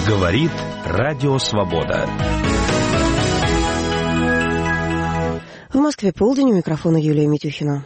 Говорит Радио Свобода. В Москве полдень, у микрофона Юлия Митюхина.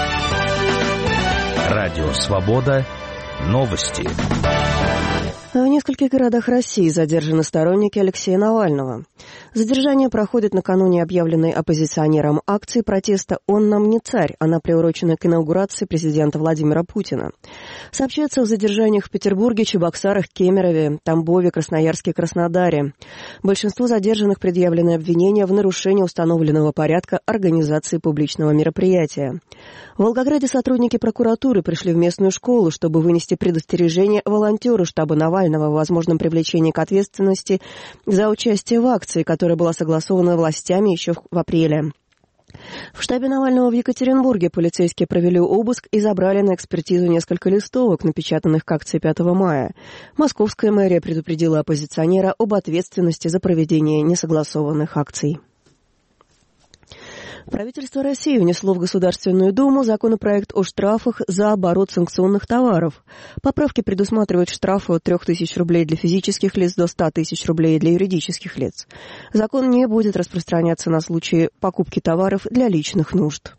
Радио Свобода. Новости. В нескольких городах России задержаны сторонники Алексея Навального. Задержание проходит накануне объявленной оппозиционером акции протеста «Он нам не царь». Она приурочена к инаугурации президента Владимира Путина. Сообщается о задержаниях в Петербурге, Чебоксарах, Кемерове, Тамбове, Красноярске и Краснодаре. Большинству задержанных предъявлены обвинения в нарушении установленного порядка организации публичного мероприятия. В Волгограде сотрудники прокуратуры пришли в местную школу, чтобы вынести предостережение волонтеру штаба Навального о возможном привлечении к ответственности за участие в акции, которая была согласована властями еще в апреле. В штабе Навального в Екатеринбурге полицейские провели обыск и забрали на экспертизу несколько листовок, напечатанных к акции 5 мая. Московская мэрия предупредила оппозиционера об ответственности за проведение несогласованных акций. Правительство России внесло в Государственную Думу законопроект о штрафах за оборот санкционных товаров. Поправки предусматривают штрафы от 3000 рублей для физических лиц до 100 тысяч рублей для юридических лиц. Закон не будет распространяться на случаи покупки товаров для личных нужд.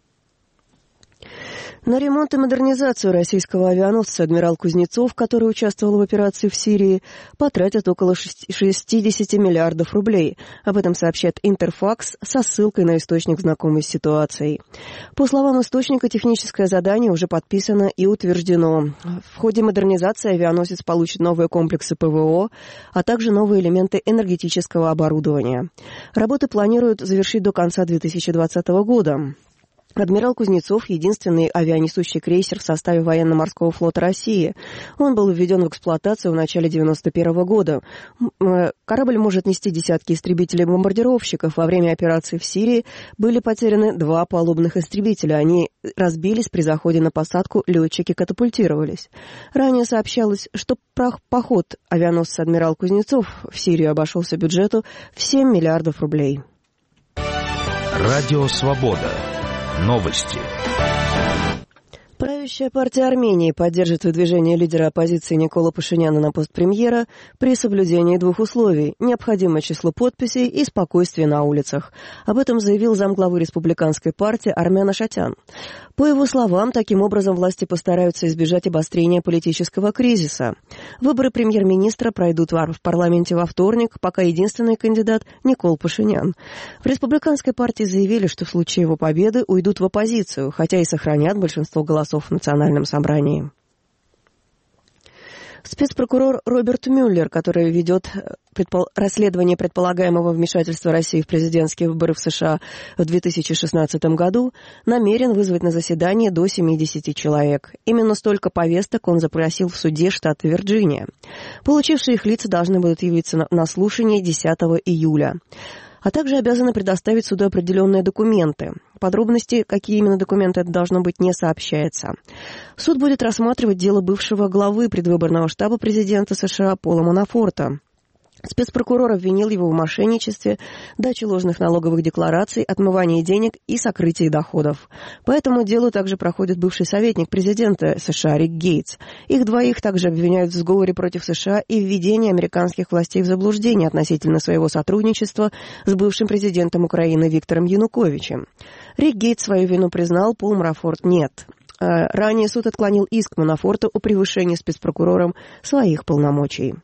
На ремонт и модернизацию российского авианосца «Адмирал Кузнецов», который участвовал в операции в Сирии, потратят около 60 миллиардов рублей. Об этом сообщает Интерфакс со ссылкой на источник, знакомый с ситуацией. По словам источника, техническое задание уже подписано и утверждено. В ходе модернизации авианосец получит новые комплексы ПВО, а также новые элементы энергетического оборудования. Работы планируют завершить до конца 2020 года. «Адмирал Кузнецов» — единственный авианесущий крейсер в составе военно-морского флота России. Он был введен в эксплуатацию в начале 1991 года. Корабль может нести десятки истребителей-бомбардировщиков. Во время операции в Сирии были потеряны 2 палубных истребителя. Они разбились при заходе на посадку, летчики катапультировались. Ранее сообщалось, что поход авианосца «Адмирал Кузнецов» в Сирию обошелся бюджету в 7 миллиардов рублей. Радио Свобода. Новости. Правящая партия Армении поддержит выдвижение лидера оппозиции Никола Пашиняна на пост премьера при соблюдении 2 условий – необходимое число подписей и спокойствие на улицах. Об этом заявил замглавы республиканской партии Армен Ашатян. По его словам, таким образом власти постараются избежать обострения политического кризиса. Выборы премьер-министра пройдут в парламенте во вторник, пока единственный кандидат – Никол Пашинян. В республиканской партии заявили, что в случае его победы уйдут в оппозицию, хотя и сохранят большинство голосов в Национальном собрании. Спецпрокурор Роберт Мюллер, который ведет расследование предполагаемого вмешательства России в президентские выборы в США в 2016 году, намерен вызвать на заседание до 70 человек. Именно столько повесток он запросил в суде штата Вирджиния. Получившие их лица должны будут явиться на слушание 10 июля. А также обязаны предоставить суду определенные документы. Подробности, какие именно документы это должно быть, не сообщается. Суд будет рассматривать дело бывшего главы предвыборного штаба президента США Пола Манафорта. Спецпрокурор обвинил его в мошенничестве, даче ложных налоговых деклараций, отмывании денег и сокрытии доходов. По этому делу также проходит бывший советник президента США Рик Гейтс. Их двоих также обвиняют в сговоре против США и введении американских властей в заблуждение относительно своего сотрудничества с бывшим президентом Украины Виктором Януковичем. Рик Гейтс свою вину признал, Пол Манафорт нет. Ранее суд отклонил иск Манафорта о превышении спецпрокурором своих полномочий.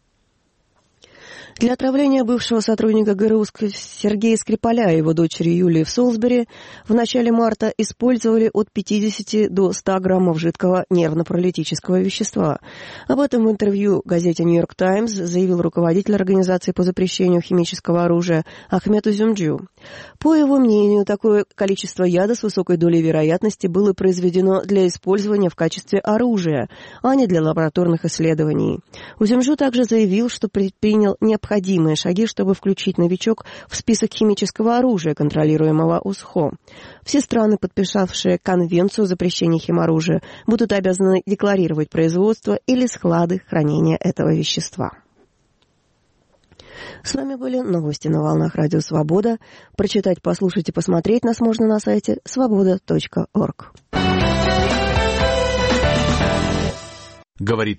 Для отравления бывшего сотрудника ГРУ Сергея Скрипаля и его дочери Юлии в Солсбери в начале марта использовали от 50 до 100 граммов жидкого нервно-паралитического вещества. Об этом в интервью газете «Нью-Йорк Таймс» заявил руководитель организации по запрещению химического оружия Ахмед Узюмджу. По его мнению, такое количество яда с высокой долей вероятности было произведено для использования в качестве оружия, а не для лабораторных исследований. Узюмджу также заявил, что предпринял необходимые шаги, чтобы включить новичок в список химического оружия, контролируемого УСХО. Все страны, подписавшие Конвенцию о запрещении химоружия, будут обязаны декларировать производство или склады хранения этого вещества. С вами были новости на волнах Радио Свобода. Прочитать, послушать и посмотреть нас можно на сайте svoboda.org. Говорит